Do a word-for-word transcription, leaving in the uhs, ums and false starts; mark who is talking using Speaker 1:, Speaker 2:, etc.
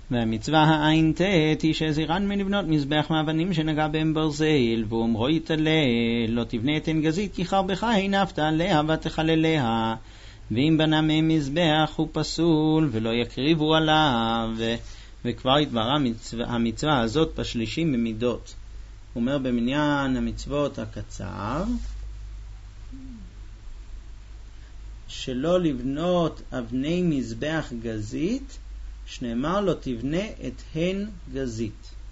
Speaker 1: והמצווה העין תת היא שהזירן מלבנות מזבח מאבנים שנגע בהם ברזל, ואומרו יתעלה, לא תבנה אתן גזית כי חרבך הנפת עליה ותחלליה, ואם בנה מהם מזבח הוא פסול ולא יקריבו עליו. וכבר התבררה המצווה, המצווה הזאת בשלישים במידות. הוא אומר במניין המצוות הקצר, שלא לבנות אבני מזבח גזית, שנאמר לא תבנה את הן גזית.